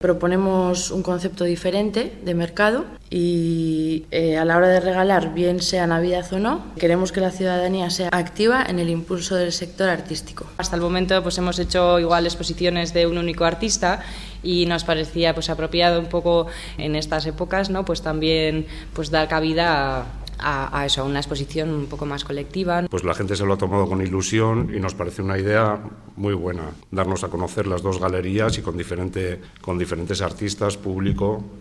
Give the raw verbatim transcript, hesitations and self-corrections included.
Proponemos un concepto diferente de mercado y eh, a la hora de regalar, bien sea Navidad o no, queremos que la ciudadanía sea activa en el impulso del sector artístico. Hasta el momento pues hemos hecho igual exposiciones de un único artista y nos parecía pues apropiado un poco en estas épocas, ¿no? Pues también pues dar cabida a A, a eso, a una exposición un poco más colectiva. Pues la gente se lo ha tomado con ilusión y nos parece una idea muy buena, darnos a conocer las dos galerías y con, diferente, con diferentes artistas, público.